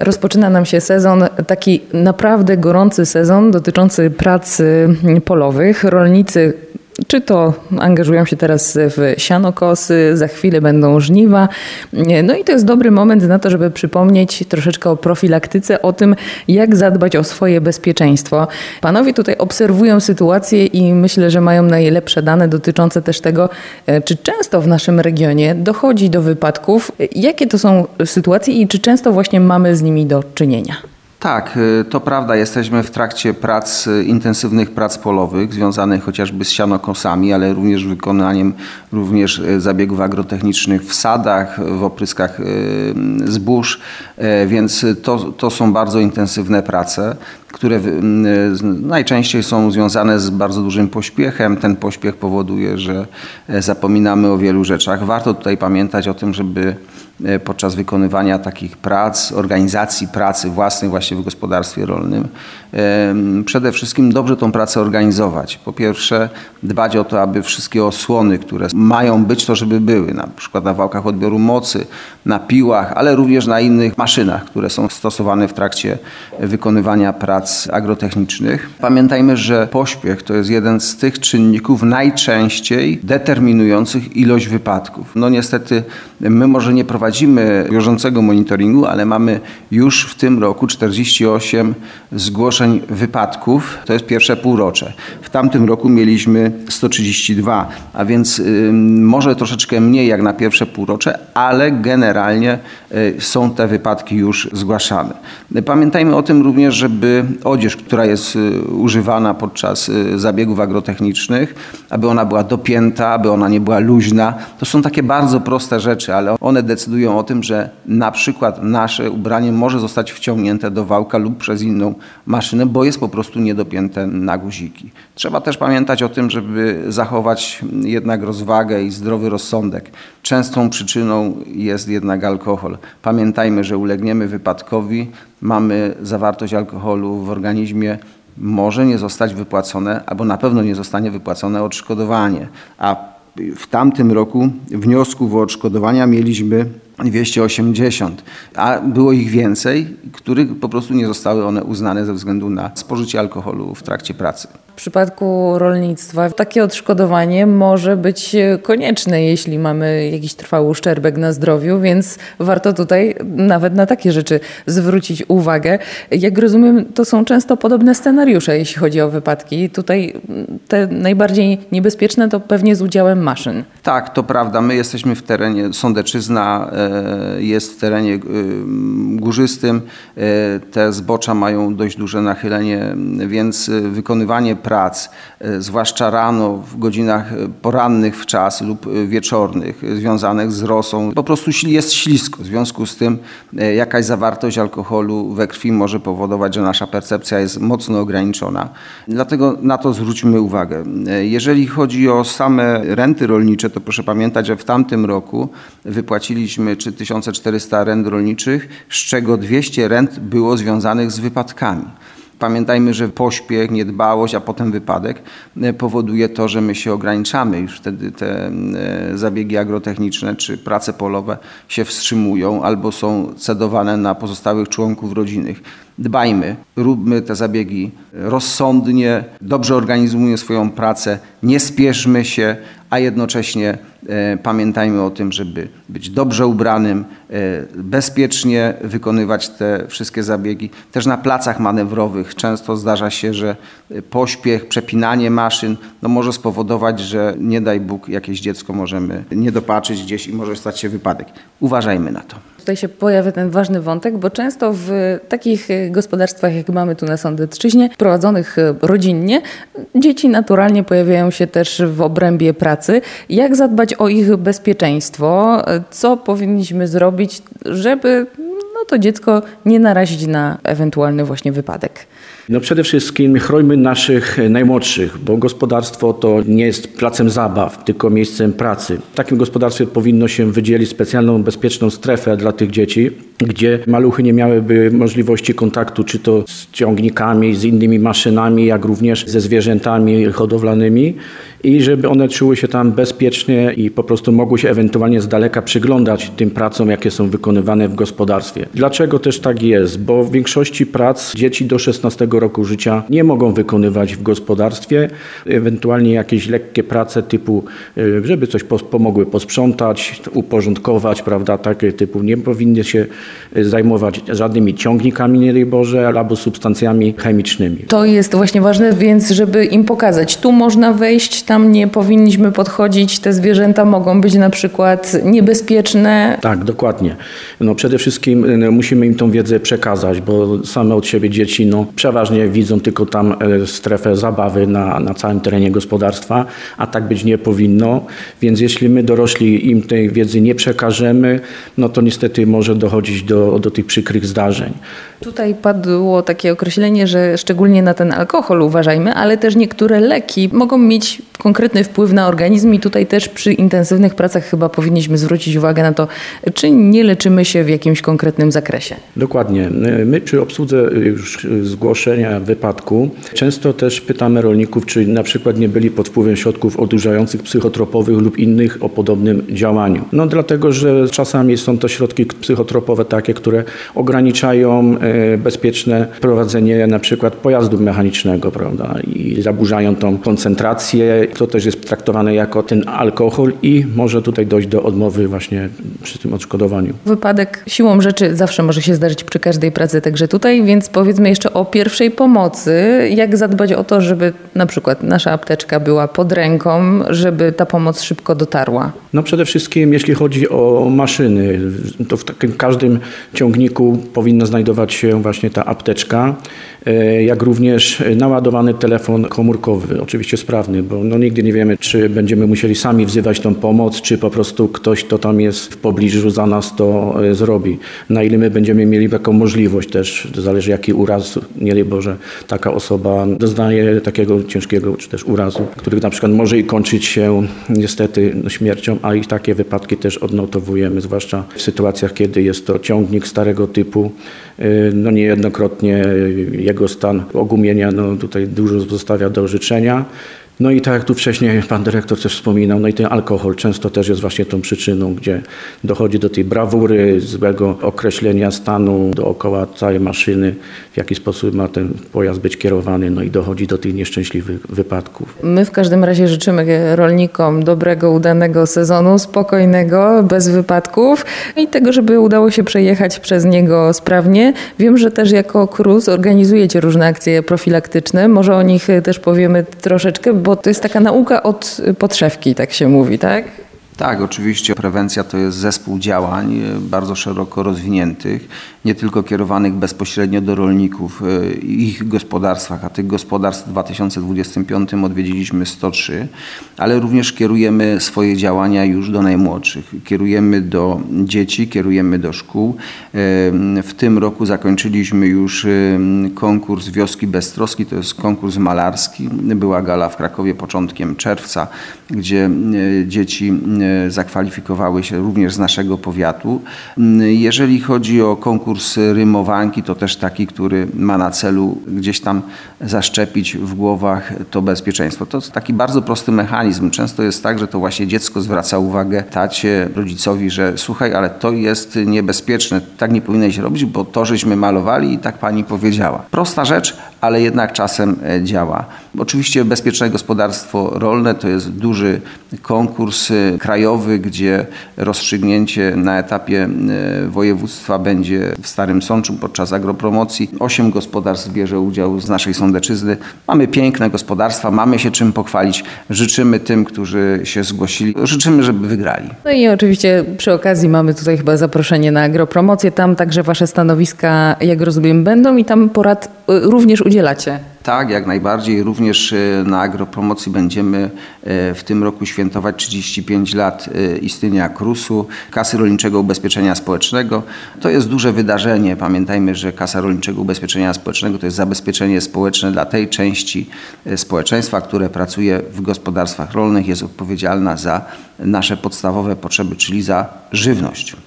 Rozpoczyna nam się sezon, taki naprawdę gorący sezon dotyczący prac polowych. Rolnicy czy to angażują się teraz w sianokosy, za chwilę będą żniwa. No i to jest dobry moment na to, żeby przypomnieć troszeczkę o profilaktyce, o tym, jak zadbać o swoje bezpieczeństwo. Panowie tutaj obserwują sytuację i myślę, że mają najlepsze dane dotyczące też tego, czy często w naszym regionie dochodzi do wypadków, jakie to są sytuacje i czy często właśnie mamy z nimi do czynienia. Tak, to prawda. Jesteśmy w trakcie intensywnych prac polowych, związanych chociażby z sianokosami, ale również wykonaniem zabiegów agrotechnicznych w sadach, w opryskach zbóż, więc to są bardzo intensywne prace, które najczęściej są związane z bardzo dużym pośpiechem. Ten pośpiech powoduje, że zapominamy o wielu rzeczach. Warto tutaj pamiętać o tym, żeby podczas wykonywania takich prac, organizacji pracy własnej właśnie w gospodarstwie rolnym, przede wszystkim dobrze tą pracę organizować. Po pierwsze, dbać o to, aby wszystkie osłony, które mają być, to żeby były, na przykład na wałkach odbioru mocy, na piłach, ale również na innych maszynach, które są stosowane w trakcie wykonywania prac agrotechnicznych. Pamiętajmy, że pośpiech to jest jeden z tych czynników najczęściej determinujących ilość wypadków. No niestety my może nie prowadzimy bieżącego monitoringu, ale mamy już w tym roku 48 zgłoszeń wypadków. To jest pierwsze półrocze. W tamtym roku mieliśmy 132, a więc może troszeczkę mniej jak na pierwsze półrocze, ale generalnie są te wypadki już zgłaszane. Pamiętajmy o tym również, żeby odzież, która jest używana podczas zabiegów agrotechnicznych, aby ona była dopięta, aby ona nie była luźna. To są takie bardzo proste rzeczy, ale one decydują o tym, że na przykład nasze ubranie może zostać wciągnięte do wałka lub przez inną maszynę, bo jest po prostu niedopięte na guziki. Trzeba też pamiętać o tym, żeby zachować jednak rozwagę i zdrowy rozsądek. Częstą przyczyną jest jednak alkohol. Pamiętajmy, że ulegniemy wypadkowi, mamy zawartość alkoholu w organizmie, może nie zostać wypłacone, albo na pewno nie zostanie wypłacone odszkodowanie. A w tamtym roku wniosków o odszkodowania mieliśmy 280, a było ich więcej, których po prostu nie zostały one uznane ze względu na spożycie alkoholu w trakcie pracy. W przypadku rolnictwa takie odszkodowanie może być konieczne, jeśli mamy jakiś trwały uszczerbek na zdrowiu, więc warto tutaj nawet na takie rzeczy zwrócić uwagę. Jak rozumiem, to są często podobne scenariusze, jeśli chodzi o wypadki. Tutaj te najbardziej niebezpieczne to pewnie z udziałem maszyn. Tak, to prawda. My jesteśmy w terenie, Sądeczyzna jest w terenie górzystym. Te zbocza mają dość duże nachylenie, więc wykonywanie prac, zwłaszcza rano, w godzinach porannych w czas lub wieczornych, związanych z rosą, po prostu jest ślisko. W związku z tym jakaś zawartość alkoholu we krwi może powodować, że nasza percepcja jest mocno ograniczona. Dlatego na to zwróćmy uwagę. Jeżeli chodzi o same renty rolnicze, to proszę pamiętać, że w tamtym roku wypłaciliśmy 3400 rent rolniczych, z czego 200 rent było związanych z wypadkami. Pamiętajmy, że pośpiech, niedbałość, a potem wypadek powoduje to, że my się ograniczamy. Już wtedy te zabiegi agrotechniczne czy prace polowe się wstrzymują albo są cedowane na pozostałych członków rodziny. Dbajmy, róbmy te zabiegi rozsądnie, dobrze organizujmy swoją pracę, nie spieszmy się, a jednocześnie pamiętajmy o tym, żeby być dobrze ubranym, bezpiecznie wykonywać te wszystkie zabiegi. Też na placach manewrowych często zdarza się, że pośpiech, przepinanie maszyn może spowodować, że nie daj Bóg jakieś dziecko możemy nie dopatrzyć gdzieś i może stać się wypadek. Uważajmy na to. Tutaj się pojawia ten ważny wątek, bo często w takich gospodarstwach, jak mamy tu na Sądecczyźnie, prowadzonych rodzinnie, dzieci naturalnie pojawiają się też w obrębie pracy. Jak zadbać o ich bezpieczeństwo? Co powinniśmy zrobić, żeby to dziecko nie narazić na ewentualny właśnie wypadek? Przede wszystkim chrońmy naszych najmłodszych, bo gospodarstwo to nie jest placem zabaw, tylko miejscem pracy. W takim gospodarstwie powinno się wydzielić specjalną, bezpieczną strefę dla tych dzieci, gdzie maluchy nie miałyby możliwości kontaktu czy to z ciągnikami, z innymi maszynami, jak również ze zwierzętami hodowlanymi i żeby one czuły się tam bezpiecznie i po prostu mogły się ewentualnie z daleka przyglądać tym pracom, jakie są wykonywane w gospodarstwie. Dlaczego też tak jest? Bo w większości prac dzieci do 16 roku życia nie mogą wykonywać w gospodarstwie. Ewentualnie jakieś lekkie prace typu, żeby coś pomogły posprzątać, uporządkować, prawda, takie typu. Nie powinny się zajmować żadnymi ciągnikami, nie daj Boże, albo substancjami chemicznymi. To jest właśnie ważne, więc żeby im pokazać, tu można wejść, tam nie powinniśmy podchodzić, te zwierzęta mogą być na przykład niebezpieczne. Tak, dokładnie. Przede wszystkim musimy im tą wiedzę przekazać, bo same od siebie dzieci przeważnie widzą tylko tam strefę zabawy na całym terenie gospodarstwa, a tak być nie powinno, więc jeśli my dorośli im tej wiedzy nie przekażemy, to niestety może dochodzić do tych przykrych zdarzeń. Tutaj padło takie określenie, że szczególnie na ten alkohol uważajmy, ale też niektóre leki mogą mieć konkretny wpływ na organizm i tutaj też przy intensywnych pracach chyba powinniśmy zwrócić uwagę na to, czy nie leczymy się w jakimś konkretnym zakresie. Dokładnie. My przy obsłudze już zgłoszenia wypadku często też pytamy rolników, czy na przykład nie byli pod wpływem środków odurzających, psychotropowych lub innych o podobnym działaniu. Dlatego, że czasami są to środki psychotropowe takie, które ograniczają bezpieczne prowadzenie na przykład pojazdu mechanicznego, prawda, i zaburzają tą koncentrację. To też jest traktowane jako ten alkohol i może tutaj dojść do odmowy właśnie przy tym odszkodowaniu. Wypadek siłą rzeczy zawsze może się zdarzyć przy każdej pracy, także tutaj, więc powiedzmy jeszcze o pierwszej pomocy. Jak zadbać o to, żeby na przykład nasza apteczka była pod ręką, żeby ta pomoc szybko dotarła? Przede wszystkim jeśli chodzi o maszyny, to w takim każdym ciągniku powinna znajdować się właśnie ta apteczka, jak również naładowany telefon komórkowy, oczywiście sprawny, bo nigdy nie wiemy, czy będziemy musieli sami wzywać tą pomoc, czy po prostu ktoś, kto tam jest w pobliżu za nas to zrobi. Na ile my będziemy mieli taką możliwość też, zależy jaki uraz, nie daj Boże, taka osoba doznaje takiego ciężkiego czy też urazu, który na przykład może i kończyć się niestety śmiercią, a i takie wypadki też odnotowujemy, zwłaszcza w sytuacjach, kiedy jest to ciągnik starego typu. Niejednokrotnie jego stan ogumienia tutaj dużo zostawia do życzenia. I tak jak tu wcześniej pan dyrektor też wspominał, i ten alkohol często też jest właśnie tą przyczyną, gdzie dochodzi do tej brawury, złego określenia stanu dookoła całej maszyny, w jaki sposób ma ten pojazd być kierowany, i dochodzi do tych nieszczęśliwych wypadków. My w każdym razie życzymy rolnikom dobrego, udanego sezonu, spokojnego, bez wypadków i tego, żeby udało się przejechać przez niego sprawnie. Wiem, że też jako KRUS organizujecie różne akcje profilaktyczne. Może o nich też powiemy troszeczkę, bo to jest taka nauka od podszewki, tak się mówi, tak? Tak, oczywiście prewencja to jest zespół działań bardzo szeroko rozwiniętych, nie tylko kierowanych bezpośrednio do rolników i ich gospodarstwach, a tych gospodarstw w 2025 odwiedziliśmy 103, ale również kierujemy swoje działania już do najmłodszych. Kierujemy do dzieci, kierujemy do szkół. W tym roku zakończyliśmy już konkurs Wioski bez troski, to jest konkurs malarski. Była gala w Krakowie początkiem czerwca, gdzie dzieci zakwalifikowały się również z naszego powiatu. Jeżeli chodzi o konkurs rymowanki, to też taki, który ma na celu gdzieś tam zaszczepić w głowach to bezpieczeństwo. To jest taki bardzo prosty mechanizm. Często jest tak, że to właśnie dziecko zwraca uwagę tacie, rodzicowi, że słuchaj, ale to jest niebezpieczne, tak nie powinieneś robić, bo to żeśmy malowali i tak pani powiedziała. Prosta rzecz, ale jednak czasem działa. Oczywiście bezpieczne gospodarstwo rolne to jest duży konkurs krajowy, gdzie rozstrzygnięcie na etapie województwa będzie w Starym Sączu podczas agropromocji. 8 gospodarstw bierze udział z naszej Sądeczyzny. Mamy piękne gospodarstwa, mamy się czym pochwalić. Życzymy tym, którzy się zgłosili, życzymy, żeby wygrali. I oczywiście przy okazji mamy tutaj chyba zaproszenie na agropromocję. Tam także wasze stanowiska, jak rozumiem, będą i tam porad również udzielacie. Tak, jak najbardziej. Również na agropromocji będziemy w tym roku świętować 35 lat istnienia KRUS-u, Kasy Rolniczego Ubezpieczenia Społecznego. To jest duże wydarzenie. Pamiętajmy, że Kasa Rolniczego Ubezpieczenia Społecznego to jest zabezpieczenie społeczne dla tej części społeczeństwa, które pracuje w gospodarstwach rolnych, jest odpowiedzialna za nasze podstawowe potrzeby, czyli za żywność.